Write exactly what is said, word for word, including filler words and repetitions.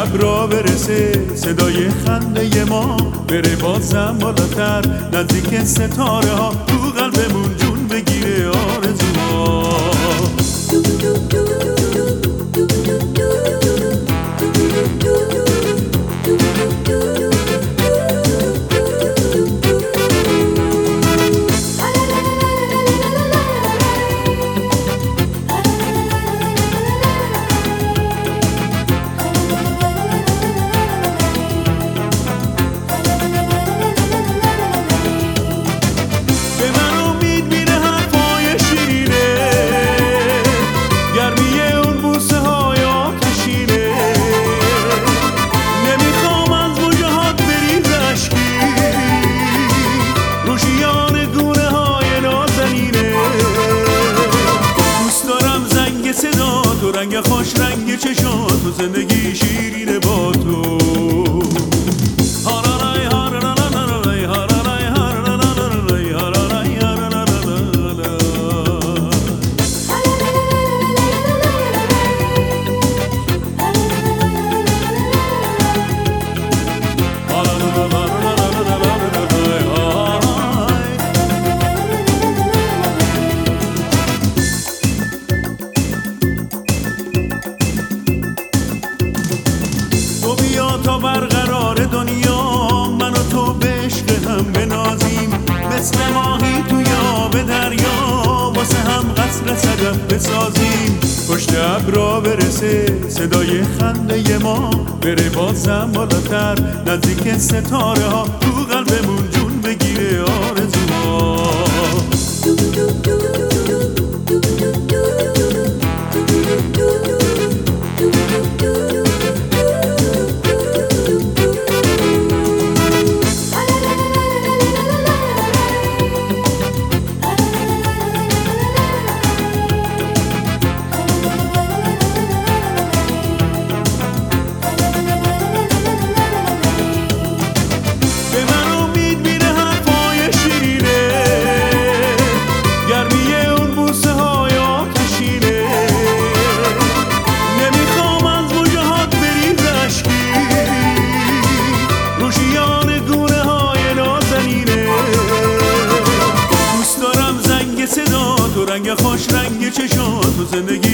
شب را برسه صدای خنده ما، بره بازم بالاتر نزدیک ستاره ها، تو قلبمون جون بگیره آرزوها. صدا تو رنگ خوش رنگ چشات تو زندگی شیرینه با تو. تا برقرار دنیا من و تو به عشق هم بنازیم، مثل ماهی توی آب دریا واسه هم قصر صدف بسازیم. پشت ابرا برسه صدای خنده ما، بره بازم بالاتر نزدیک ستاره ها، تو قلبمون جون بگیره آرزوها. رنگ خوش رنگ چشات تو زندگی